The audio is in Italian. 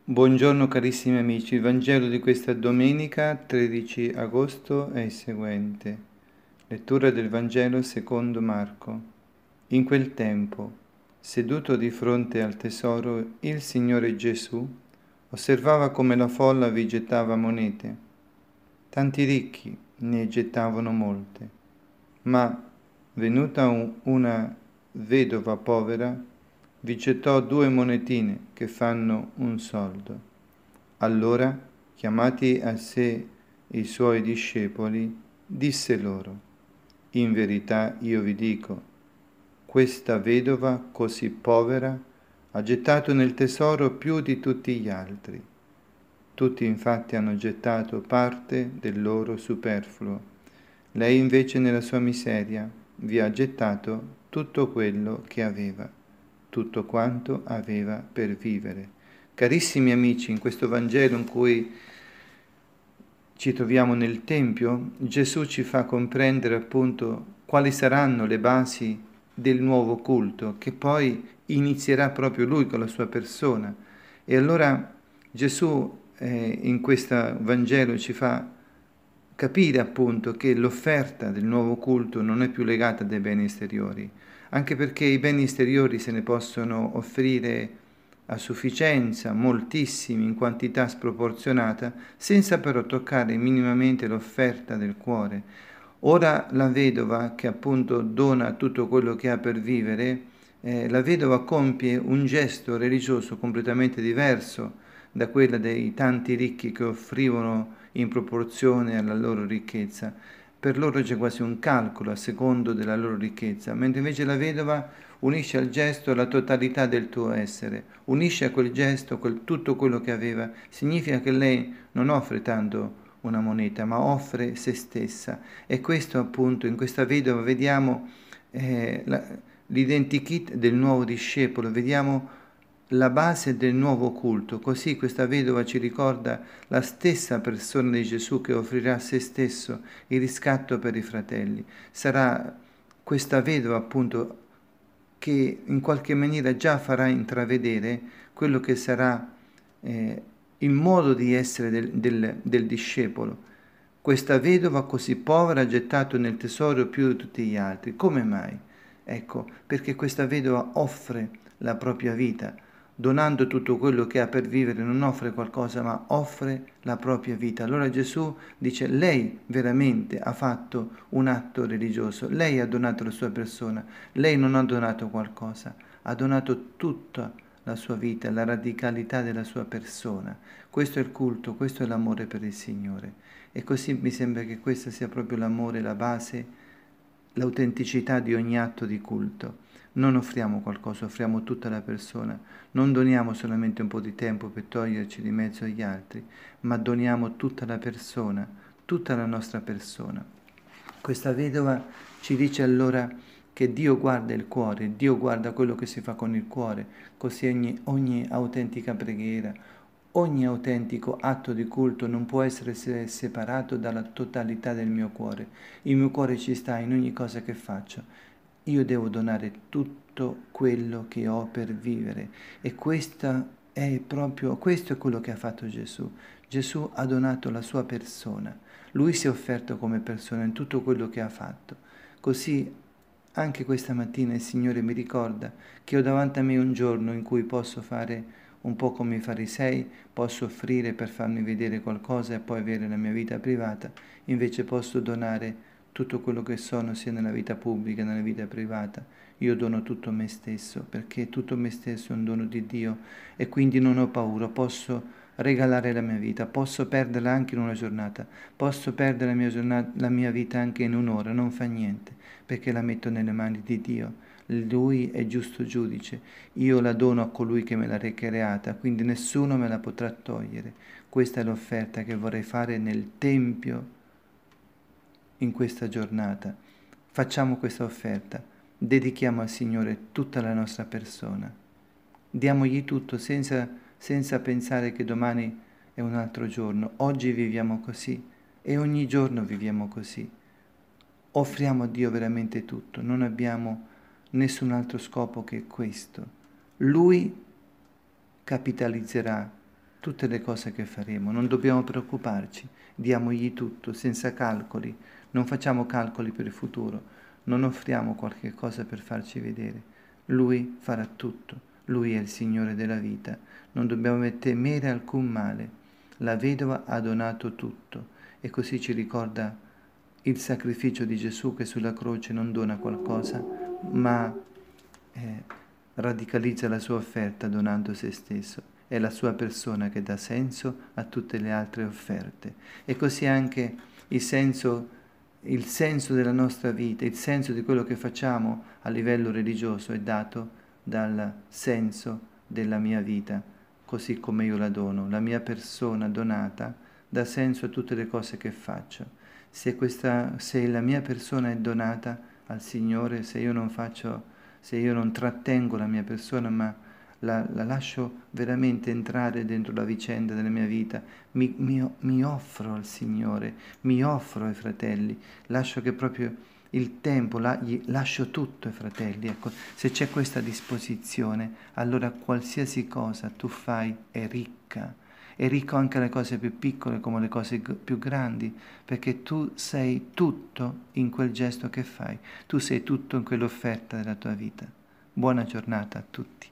Buongiorno carissimi amici, il Vangelo di questa domenica 13 agosto è il seguente. Lettura del Vangelo secondo Marco. In quel tempo, seduto di fronte al tesoro, il Signore Gesù osservava come la folla vi gettava monete. Tanti ricchi ne gettavano molte, ma venuta una vedova povera, vi gettò 2 monetine che fanno un soldo. Allora, chiamati a sé i suoi discepoli, disse loro: In verità io vi dico, questa vedova così povera ha gettato nel tesoro più di tutti gli altri. Tutti infatti hanno gettato parte del loro superfluo. Lei invece nella sua miseria vi ha gettato tutto quello che aveva, tutto quanto aveva per vivere. Carissimi amici, in questo Vangelo in cui ci troviamo nel Tempio, Gesù ci fa comprendere appunto quali saranno le basi del nuovo culto, che poi inizierà proprio Lui con la sua persona. E allora Gesù in questo Vangelo ci fa capire appunto che l'offerta del nuovo culto non è più legata dai beni esteriori, anche perché i beni esteriori se ne possono offrire a sufficienza, moltissimi, in quantità sproporzionata, senza però toccare minimamente l'offerta del cuore. Ora la vedova, che appunto dona tutto quello che ha per vivere, la vedova compie un gesto religioso completamente diverso da quella dei tanti ricchi che offrivano in proporzione alla loro ricchezza. Per loro c'è quasi un calcolo a secondo della loro ricchezza, mentre invece la vedova unisce al gesto la totalità del tuo essere, unisce a quel gesto tutto quello che aveva. Significa che lei non offre tanto una moneta, ma offre se stessa. E questo appunto in questa vedova vediamo l'identikit del nuovo discepolo, vediamo la base del nuovo culto. Così questa vedova ci ricorda la stessa persona di Gesù che offrirà se stesso il riscatto per i fratelli. Sarà questa vedova appunto che in qualche maniera già farà intravedere quello che sarà il modo di essere del discepolo. Questa vedova così povera ha gettato nel tesoro più di tutti gli altri. Come mai? Ecco, perché questa vedova offre la propria vita, donando tutto quello che ha per vivere, non offre qualcosa, ma offre la propria vita. Allora Gesù dice, lei veramente ha fatto un atto religioso, lei ha donato la sua persona, lei non ha donato qualcosa, ha donato tutta la sua vita, la radicalità della sua persona. Questo è il culto, questo è l'amore per il Signore. E così mi sembra che questo sia proprio l'amore, la base, l'autenticità di ogni atto di culto. Non offriamo qualcosa, offriamo tutta la persona. Non doniamo solamente un po' di tempo per toglierci di mezzo agli altri, ma doniamo tutta la persona, tutta la nostra persona. Questa vedova ci dice allora che Dio guarda il cuore, Dio guarda quello che si fa con il cuore, così ogni autentica preghiera, ogni autentico atto di culto non può essere separato dalla totalità del mio cuore. Il mio cuore ci sta in ogni cosa che faccio. Io devo donare tutto quello che ho per vivere e questo è quello che ha fatto Gesù. Gesù ha donato la sua persona. Lui si è offerto come persona in tutto quello che ha fatto. Così anche questa mattina il Signore mi ricorda che ho davanti a me un giorno in cui posso fare un po' come i farisei, posso offrire per farmi vedere qualcosa e poi avere la mia vita privata, invece posso donare tutto quello che sono sia nella vita pubblica che nella vita privata. Io dono tutto me stesso perché tutto me stesso è un dono di Dio e quindi non ho paura, posso regalare la mia vita, posso perderla anche in una giornata, posso perdere la mia vita anche in un'ora, non fa niente, perché la metto nelle mani di Dio. Lui è giusto giudice, io la dono a colui che me l'ha ricreata, quindi nessuno me la potrà togliere. Questa è l'offerta che vorrei fare nel Tempio in questa giornata. Facciamo questa offerta, dedichiamo al Signore tutta la nostra persona, diamogli tutto senza pensare che domani è un altro giorno. Oggi viviamo così e ogni giorno viviamo così. Offriamo a Dio veramente tutto, non abbiamo nessun altro scopo che questo. Lui capitalizzerà tutte le cose che faremo, non dobbiamo preoccuparci, diamogli tutto, senza calcoli, non facciamo calcoli per il futuro, non offriamo qualche cosa per farci vedere. Lui farà tutto, Lui è il Signore della vita, non dobbiamo temere alcun male. La vedova ha donato tutto e così ci ricorda il sacrificio di Gesù che sulla croce non dona qualcosa, ma radicalizza la sua offerta donando se stesso. È la sua persona che dà senso a tutte le altre offerte. E così anche il senso della nostra vita, il senso di quello che facciamo a livello religioso è dato dal senso della mia vita, così come io la dono. La mia persona donata dà senso a tutte le cose che faccio. Se la mia persona è donata al Signore, se io non trattengo la mia persona, ma la lascio veramente entrare dentro la vicenda della mia vita, mi offro al Signore, mi offro ai fratelli, lascio che proprio il tempo, gli lascio tutto ai fratelli. Ecco, se c'è questa disposizione, allora qualsiasi cosa tu fai è ricca. È ricco anche le cose più piccole come le cose più grandi, perché tu sei tutto in quel gesto che fai, tu sei tutto in quell'offerta della tua vita. Buona giornata a tutti.